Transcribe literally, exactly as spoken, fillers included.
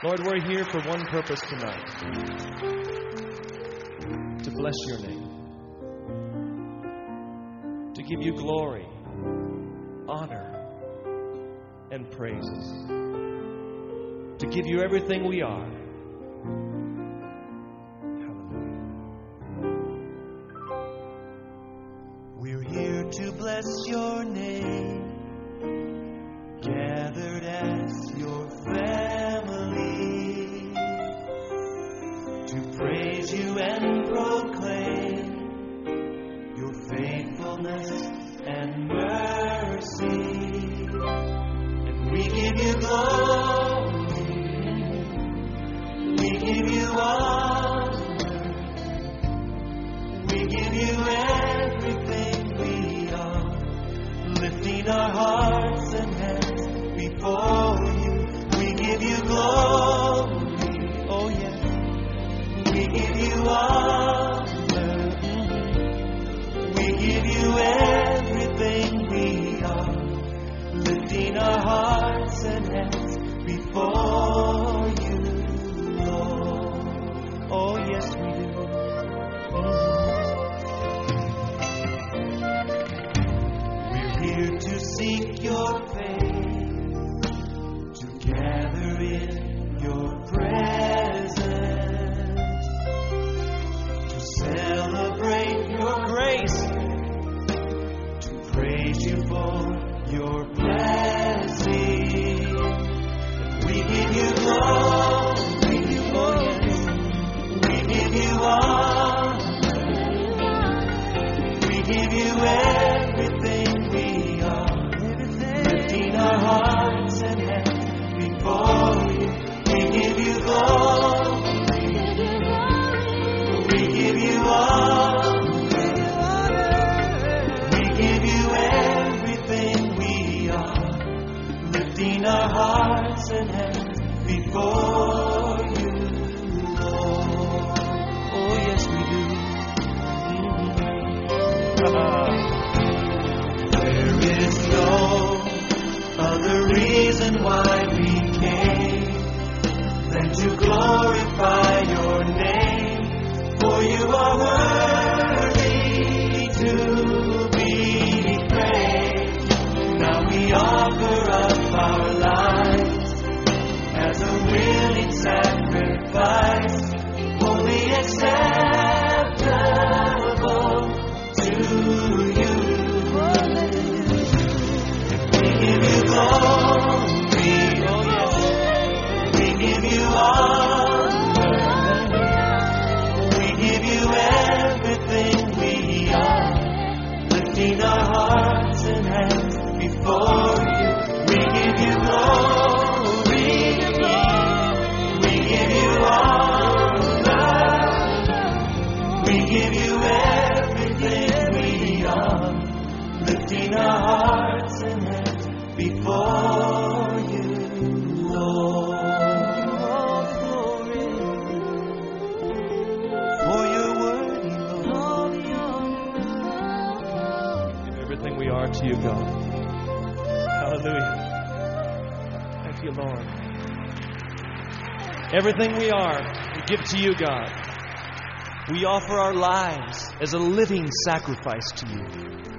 Lord, we're here for one purpose tonight. To bless your name. To give you glory, honor, and praises. To give you everything we are. We're here to bless your name, gathered as your family, to praise you and proclaim your faithfulness and mercy. And we give you glory, we give you honor, we give you everything. Lifting our hearts and hands before you, we give you glory, oh yes, we give you honor, we give you everything we are, lifting our hearts and hands before you, Lord, oh yes we do. Here to seek your face, to gather in your presence, to celebrate your grace, to praise you for your blessing. We give you glory, oh yes, we give you honor, we give you everything. Our hearts and hands before you, we give you glory, we give you honor, we give you everything we are, lifting our hearts and hands before you, Lord. Oh yes we do. Mm-hmm. There is no other reason why we came than to glorify your name, for you are worthy to be praised. Now we offer up our lives as a willing sacrifice, wholly acceptable to you. We give you glory, oh yes, we give you honor, we give you everything we are, lifting our hearts and hands before you. We give you glory, we give you honor, we give you everything we are, lifting our hearts and hands before you, Lord. All glory, for your worthy, Lord. Give everything we are to you, God. Hallelujah. Thank you, Lord. Everything we are, we give to you, God. We offer our lives as a living sacrifice to you.